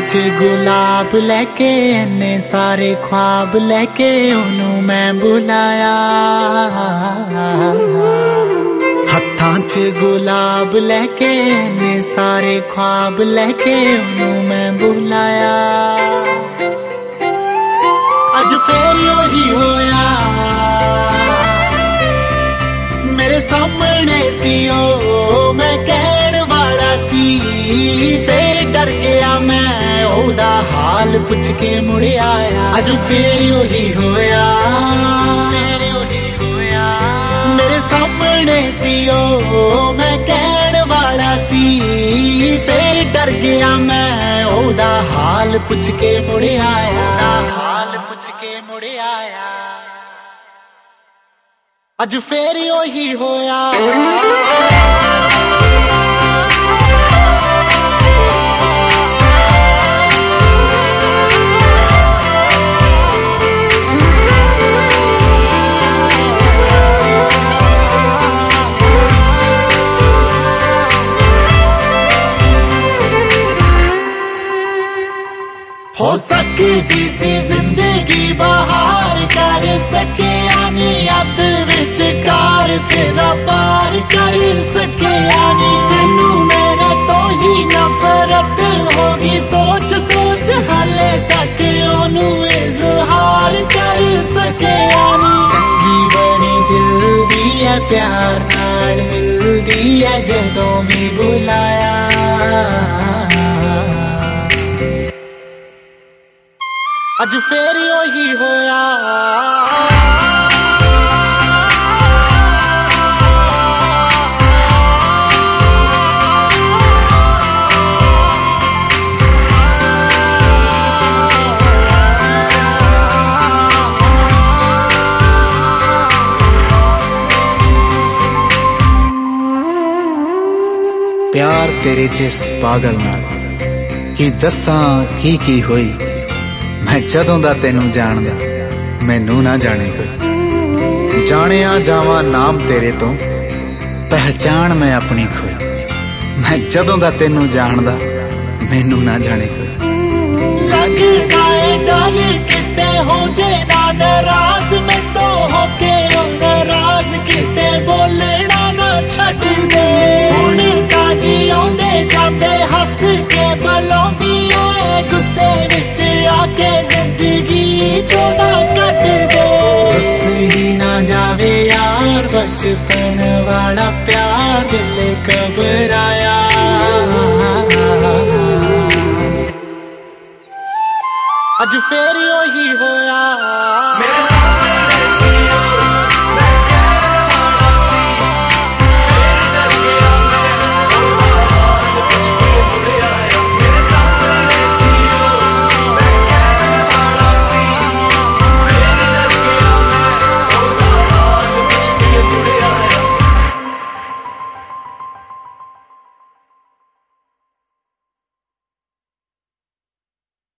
च गुलाब लैके इन्ने सारे ख्वाब लैके ओनू मैं बुलाया। हत्थां च गुलाब लैके इन्ने सारे ख्वाब लैके ओनू मैं बुलाया। अज फिर ओही होया मेरे सामने सी ओ मैं कहण वाला सी, फिर डर गया मैं ओदा हाल पुछ के मुड़ आया। अज फिर ओही होया मेरे सामने सी ओ मैं कहण वाला सी, फिर डर गया मैं ओदा हाल पुछ के मुड़ आया। हाल पुछ के मुड़ आया। अज फिर ओही होया हो सकती सी जिंदगी बहार कर सके आनी अत विच कार फिर पार कर सके आनी। मैनू मेरे तो ही नफरत होगी सोच सोच हाले तक ओनू इजहार कर सके आनी। चंगी बड़ी दिल दी है प्यार नाल मिलदी है जदों भी बुलाया। अज फिर ओही होया प्यार तेरे जिस पागल नाल की दसां की होई। मैं जदों दा तेनू जानदा मैनू ना जाने कोई। जानिया जावा नाम तेरे तो पहचान मैं अपनी खोई। मैं जदों दा तेनू जानदा मैनू ना जाने कोई। लगदा है डर किते हो जे ना नाराज मैं तो होके नाराज किते बोलना ना छड्ड दे। हुण ताजी आउंदे जांदे हस के बलौंदी है गुस्से विच आके जिंदगी चो ना कट दे। बस ही ना जावे यार बचपन वाला प्यार दिल घबराया। अज फिर ओही होया